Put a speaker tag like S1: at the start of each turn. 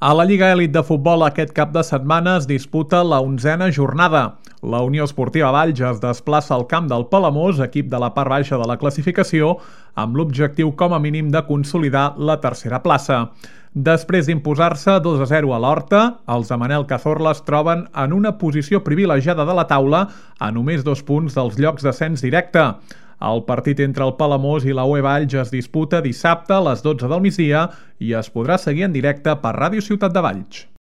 S1: A la Lliga Elit de Futbol aquest cap de setmana es disputa la 11a jornada. La Unió Esportiva Valls es desplaça al camp del Palamós, equip de la part baixa de la classificació, amb l'objectiu com a mínim de consolidar la tercera plaça. Després d'imposar-se 2-0 a l'Horta, els de Manel Cazorla es troben en una posició privilegiada de la taula a només 2 punts dels llocs d'ascens directe. El partit entre el Palamós i la UE Valls es disputa dissabte a les 12 del migdia i es podrà seguir en directe per Ràdio Ciutat de Valls.